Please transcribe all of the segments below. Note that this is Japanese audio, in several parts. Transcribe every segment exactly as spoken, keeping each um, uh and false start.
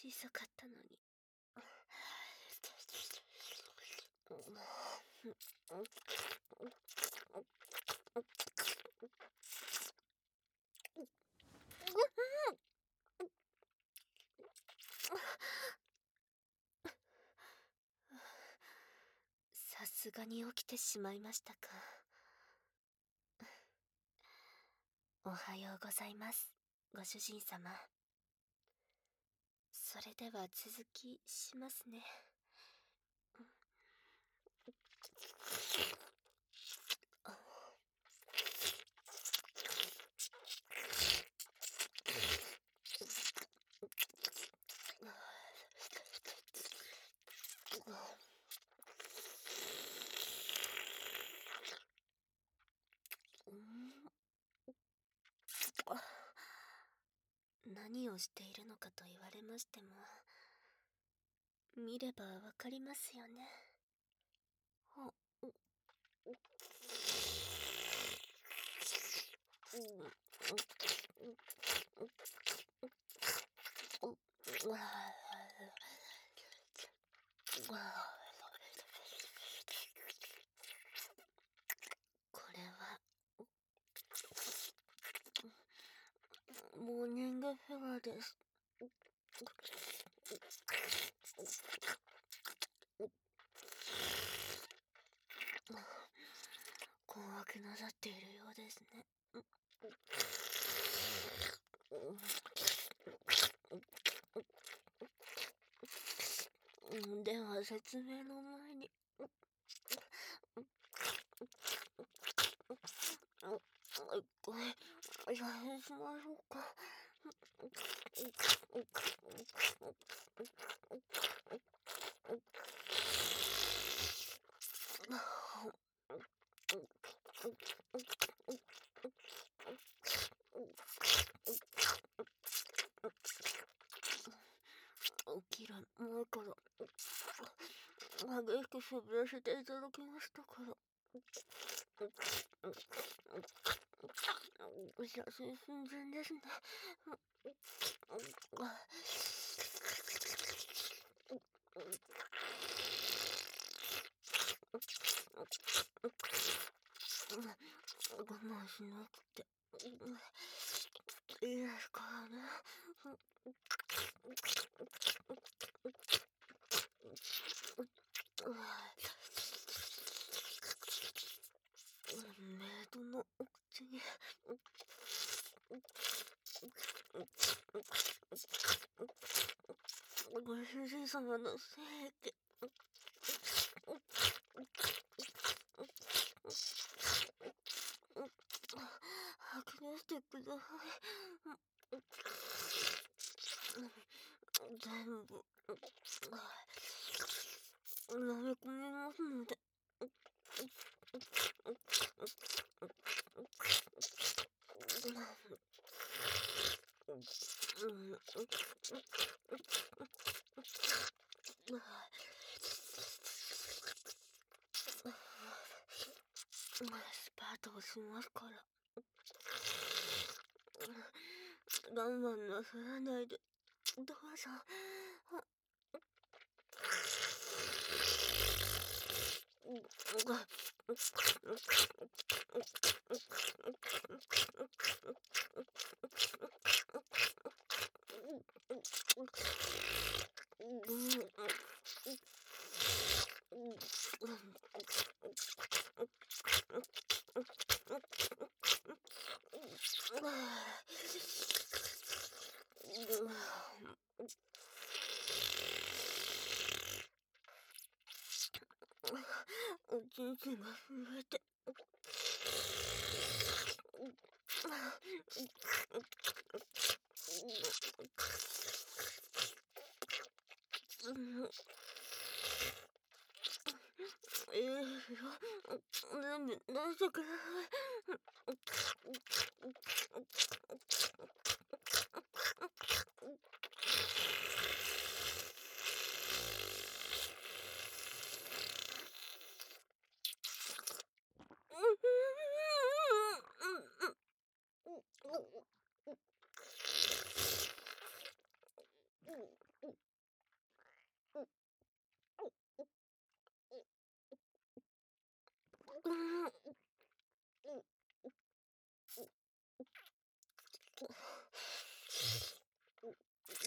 小さかったのに。さすがに起きてしまいましたか。おはようございます、ご主人様。それでは続きしますね。何をしているのかと言われましても、見ればわかりますよね。あ、う、これはモーニングフェアです。困惑なさっているようですね。では説明の前に、これ大変しましょうか。起きる前から激しくしびれせていただきましたから。写真寸前ですね。我慢しなくていいですからね。メイドのお口にご主人様の精液吐き出してください。全部飲み込みますので。スパートをしますから。我慢なさらないでどうぞ。おちんちんが震えていいですよ。全部出してください。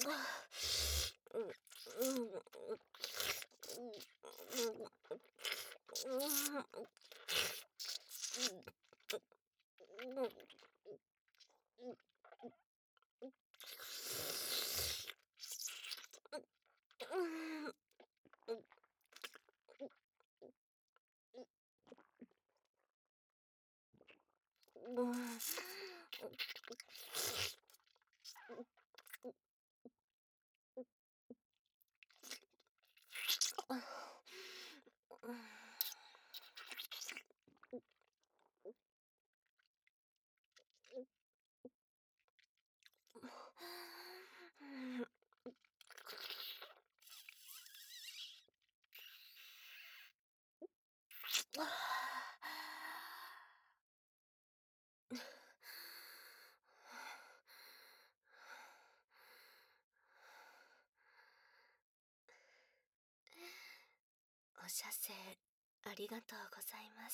お射精ありがとうございます。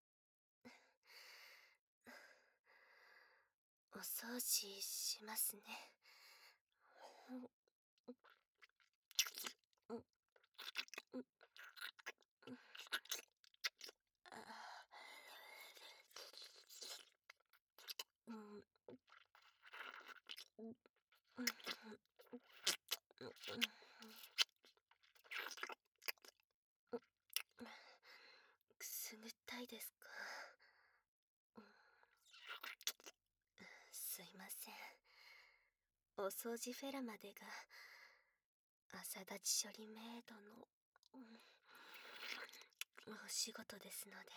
お掃除しますね。くすぐったいですか？すいません。お掃除フェラまでが朝立ち処理メイドのお仕事ですので。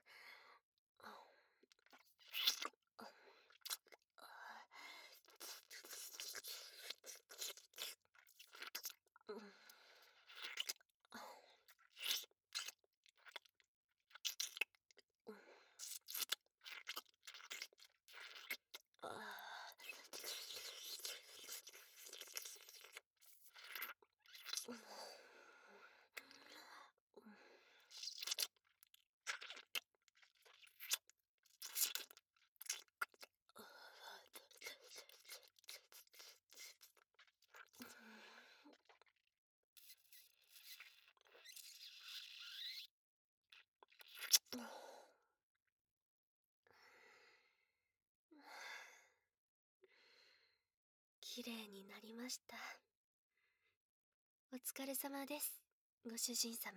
きれいになりました。お疲れ様です、ご主人様。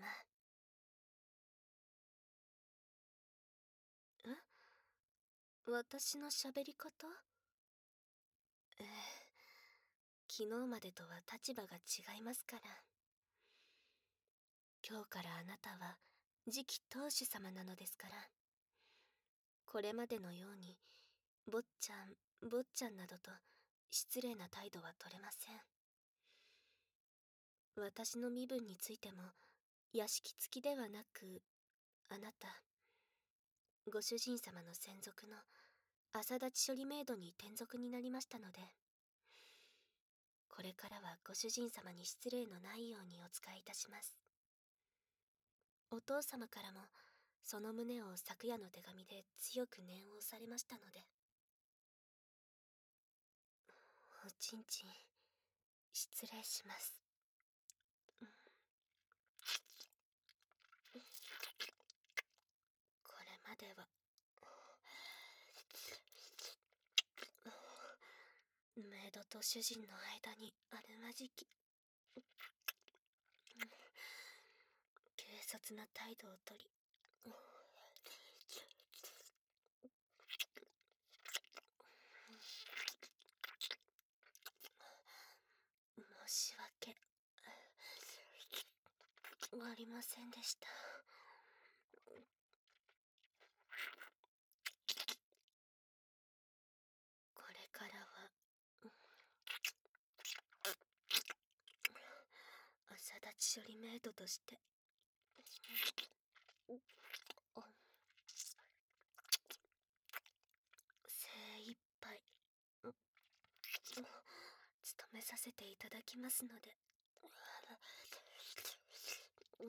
ん？私の喋り方？ええ、昨日までとは立場が違いますから。今日からあなたは次期当主様なのですから。これまでのように坊ちゃん坊ちゃんなどと失礼な態度は取れません。私の身分についても屋敷付きではなく、あなたご主人様の専属の朝立ち処理メイドに転属になりましたので、これからはご主人様に失礼のないようにお使いいたします。お父様からもその旨を昨夜の手紙で強く念を押されましたので。おちんちん失礼します。これまではメイドと主人の間にあるまじき軽率な態度をとり、申し訳ありませんでした。これからは朝立ち処理メイドとして精一杯務めさせていただきますので。うん、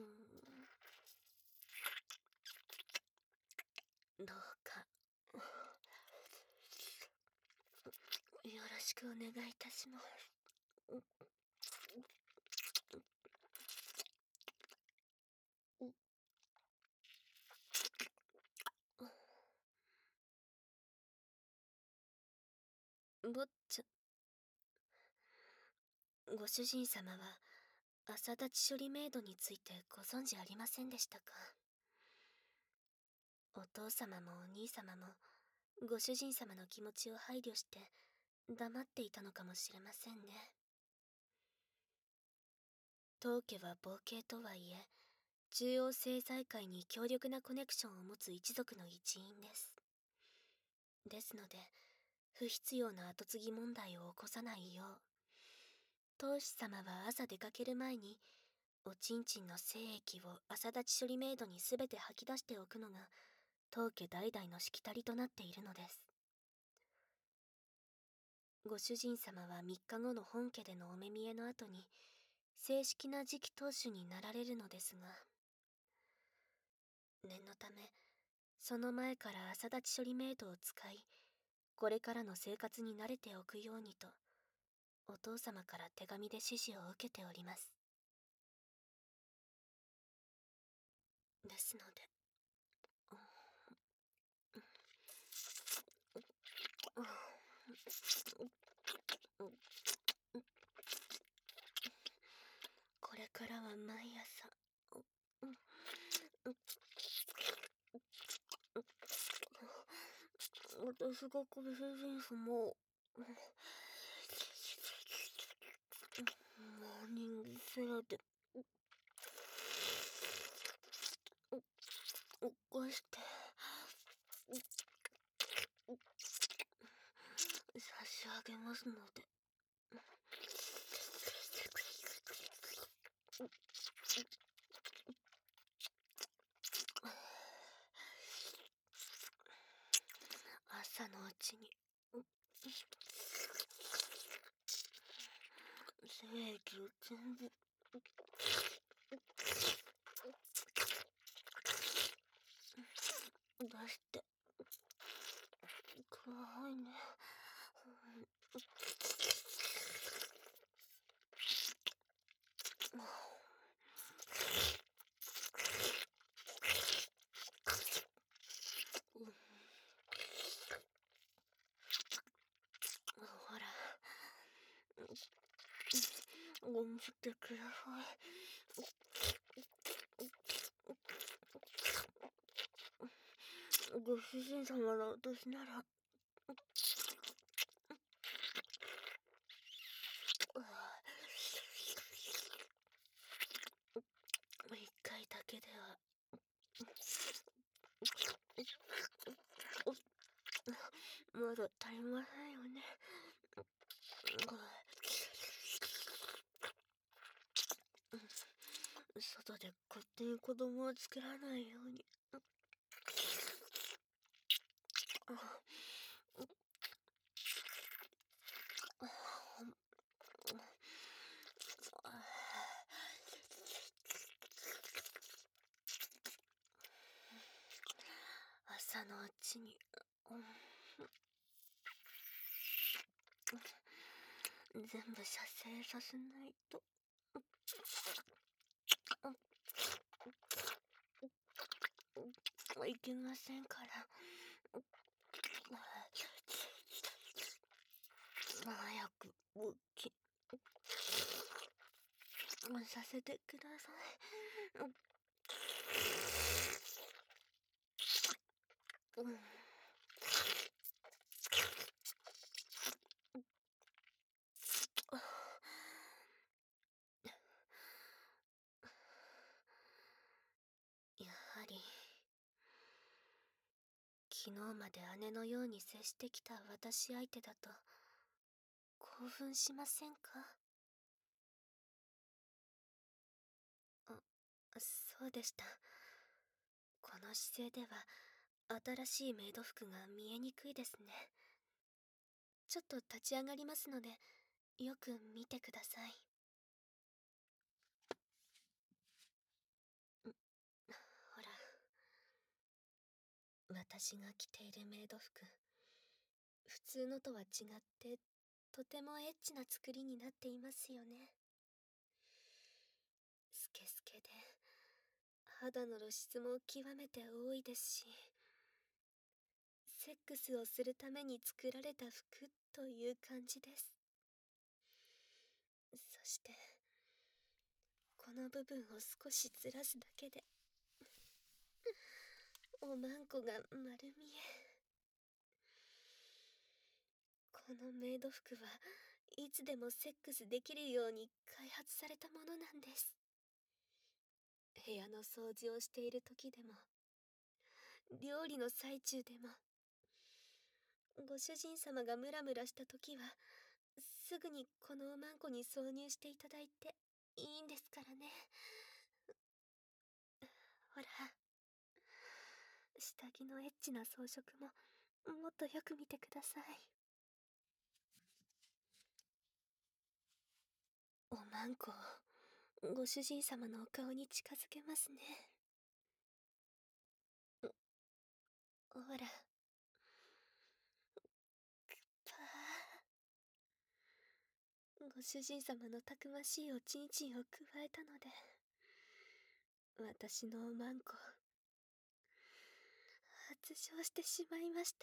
どうかよろしくお願いいたします。 坊ちゃん、ご主人様は朝立ち処理メイドについてご存知ありませんでしたか？お父様もお兄様もご主人様の気持ちを配慮して黙っていたのかもしれませんね。当家は傍系とはいえ、中央政財界に強力なコネクションを持つ一族の一員です。ですので、不必要な後継ぎ問題を起こさないよう、当主様は朝出かける前に、おちんちんの精液を朝立ち処理メイドにすべて吐き出しておくのが、当家代々のしきたりとなっているのです。ご主人様はみっかごの本家でのお目見えの後に、正式な次期当主になられるのですが、念のため、その前から朝立ち処理メイドを使い、これからの生活に慣れておくようにと、お父様から手紙で指示を受けております。ですので、これからは毎朝、私がご主人様を、モーニングセラで、起こして、差し上げますので。朝のうちに、精液を全部、出して、くださいね。ほら、ご見せてください。ご主人様の私なら、一回だけでは、まだ足りませんよね。外で勝手に子供を作らないように。朝のうちに、全部射精させないと。いけませんから。早く勃起させてください。やはり昨日まで姉のように接してきた私相手だと興奮しませんか？あ、そうでした。この姿勢では新しいメイド服が見えにくいですね。ちょっと立ち上がりますので、よく見てください。ほら、私が着ているメイド服、普通のとは違ってとてもエッチな作りになっていますよね。スケスケで肌の露出も極めて多いですし、セックスをするために作られた服という感じです。そしてこの部分を少しずらすだけでおまんこが丸見え。このメイド服はいつでもセックスできるように開発されたものなんです。部屋の掃除をしている時でも、料理の最中でも、ご主人様がムラムラした時はすぐにこのおまんこに挿入していただいていいんですからね。ほら、下着のエッチな装飾ももっとよく見てください。おまんこをご主人様のお顔に近づけますね。ほら、パー。ご主人様のたくましいおちんちんをくわえたので、私のおまんこ発症してしまいました。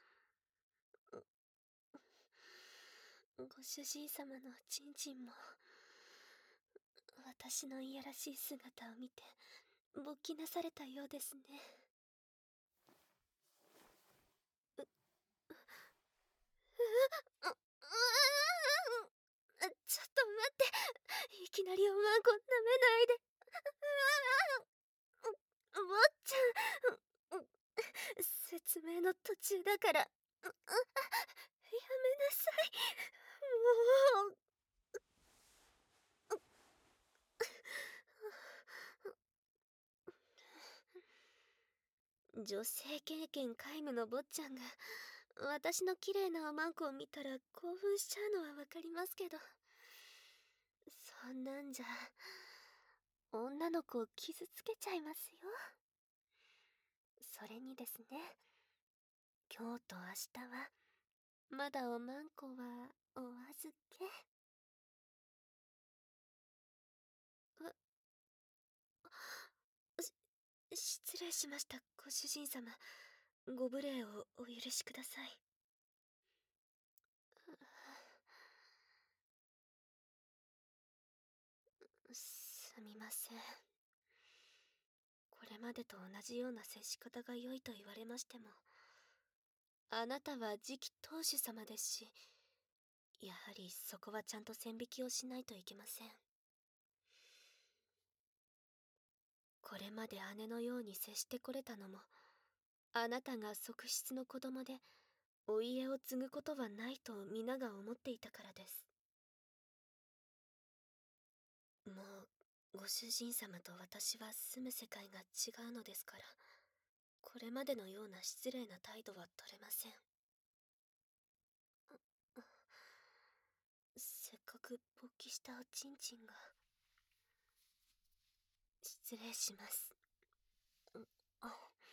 ご主人様のおちんちんも私のいやらしい姿を見て勃起なされたようですね。う、う、う、う、う、ちょっと待って。いきなりおまんこ舐めないで。坊ちゃん、説明の途中だから、やめなさい。もう。女性経験皆無の坊ちゃんが私の綺麗なおまんこを見たら興奮しちゃうのはわかりますけど、そんなんじゃ女の子を傷つけちゃいますよ。それにですね、今日と明日はまだおまんこはお預け。し失礼しました、ご主人様。ご無礼をお許しください。すみません。これまでと同じような接し方が良いと言われましても、あなたは次期当主様ですし、やはりそこはちゃんと線引きをしないといけません。これまで姉のように接してこれたのも、あなたが側室の子供でお家を継ぐことはないと皆が思っていたからです。もうご主人様と私は住む世界が違うのですから、これまでのような失礼な態度は取れません。せっかく勃起したおちんちんが。失礼します。あ、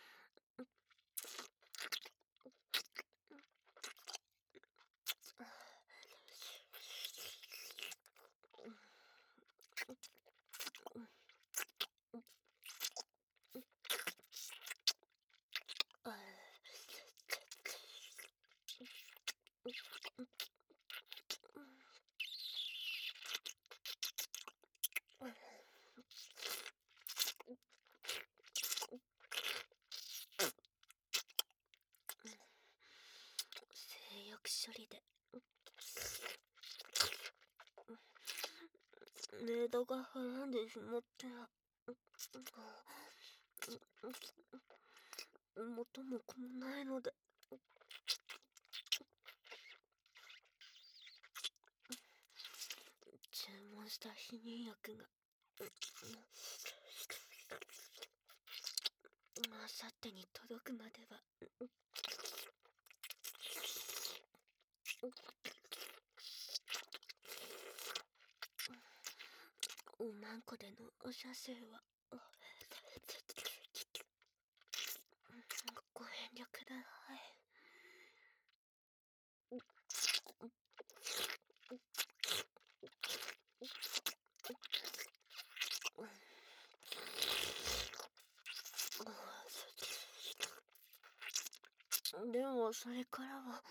性欲処理でメイドがはらんでしまって元も子もないので、注文した避妊薬があさってに届くまではおまんこでのお射精はご遠慮ください。 でもそれからは、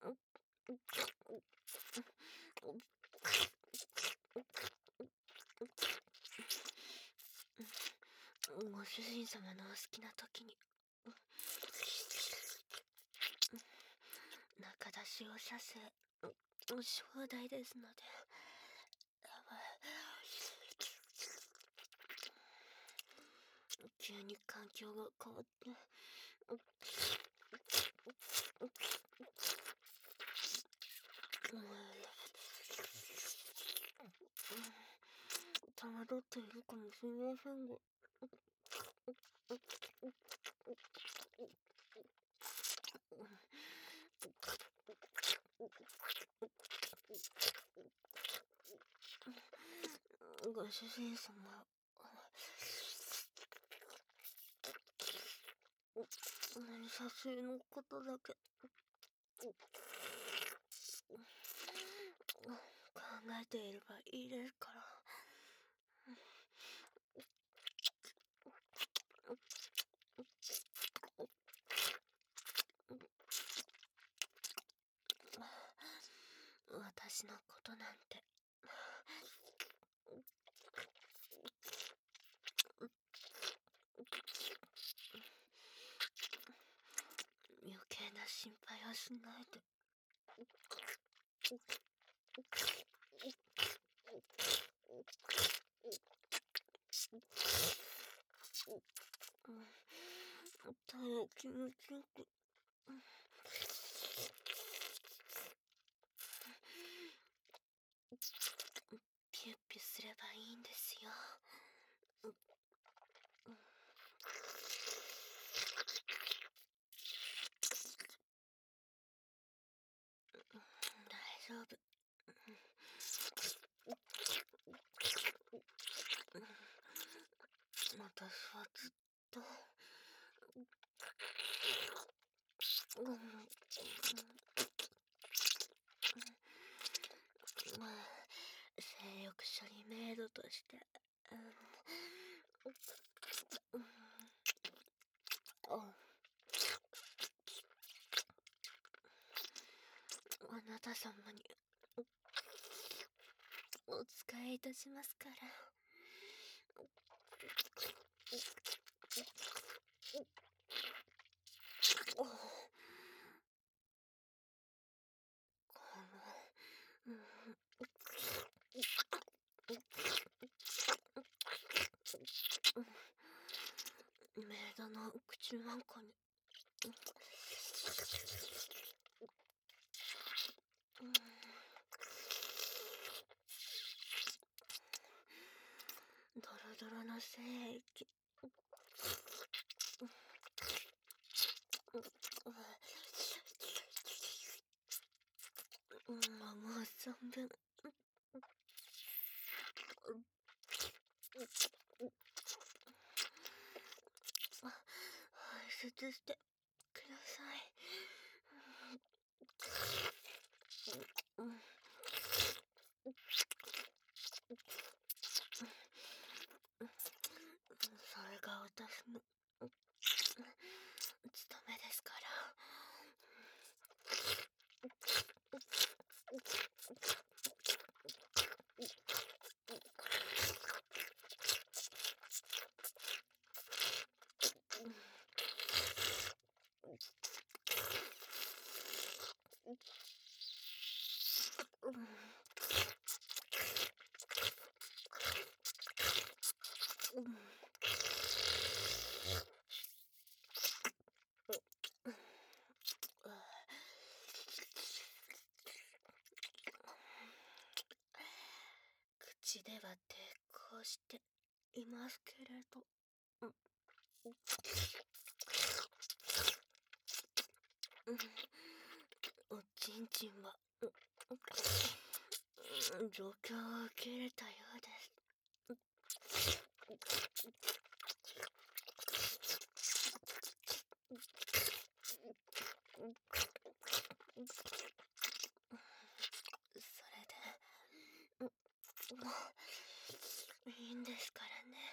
ご主人様のお好きな時に中出しをさせ、正代ですので。急に環境が変わって、戸惑っているかもしれませんが、ご主人様、何差しのことだけ考えていればいいですから。私のことなんて余計な心配はしないで。ただ気持ちよくピュッピュすればいいんですよ。大丈夫。私はずっと、性欲処理メイドとして、あなた様にお使いいたしますから。この、メイドの口なんかにドロドロの精液もう存分排出してください。それが私の務めですから。口では抵抗していますけれど、おちんちんは状況を受け入れたようです。それでいいんですからね。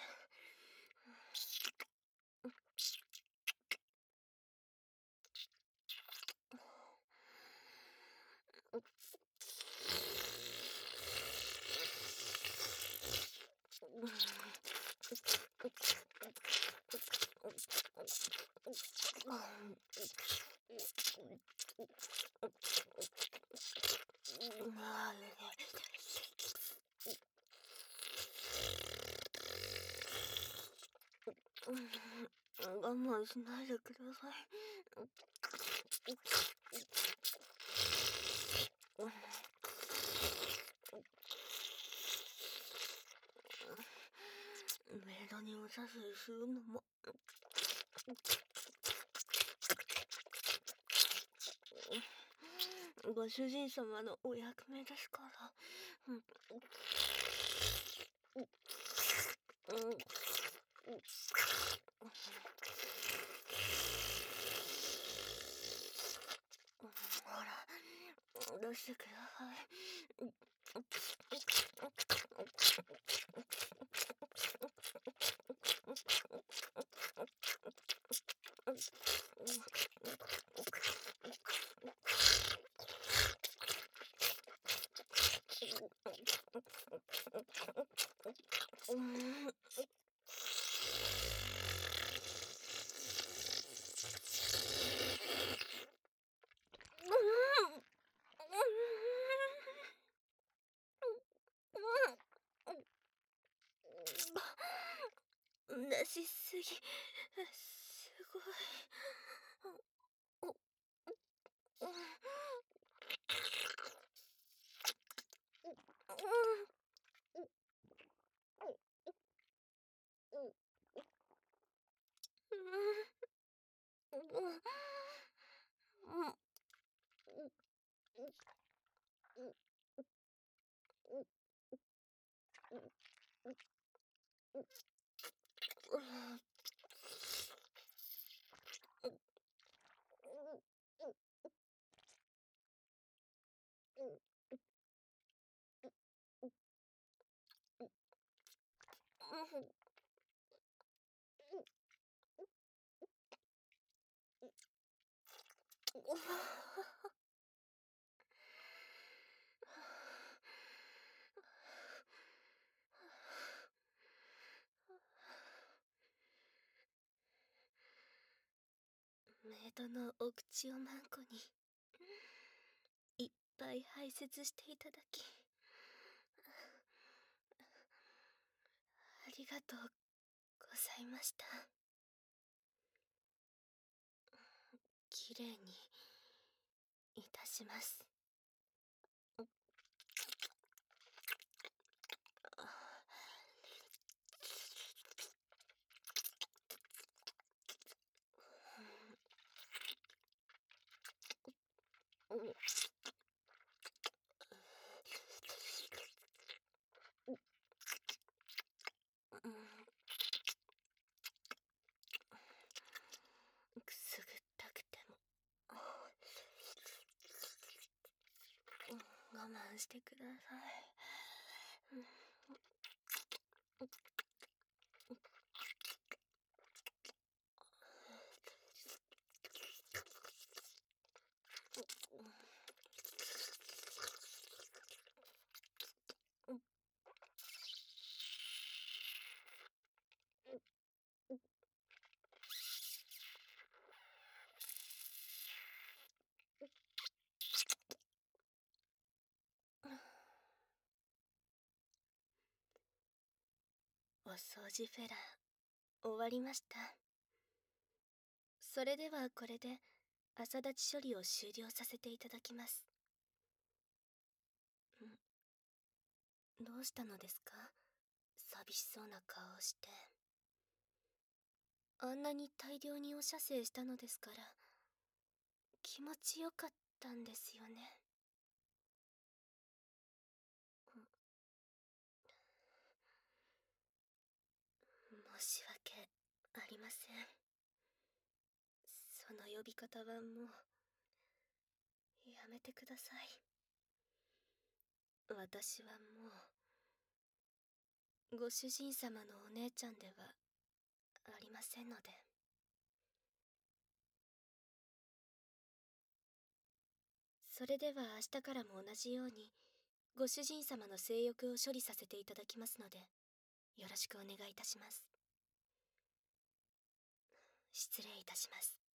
我慢しないでください。メイドにおさすりするのもご主人様のお役目ですから。ほら、出してください。出しすぎ、すごい。メイドのお口をマンコにいっぱい排泄していただきありがとうございました。きれいにいたします。くすぐったくても我慢してください。お掃除フェラー終わりました。それではこれで朝立ち処理を終了させていただきます。んどうしたのですか？寂しそうな顔をして。あんなに大量にお射精したのですから気持ちよかったんですよね。申し訳ありません。その呼び方はもうやめてください。私はもうご主人様のお姉ちゃんではありませんので。それでは明日からも同じようにご主人様の性欲を処理させていただきますのでよろしくお願いいたします。失礼いたします。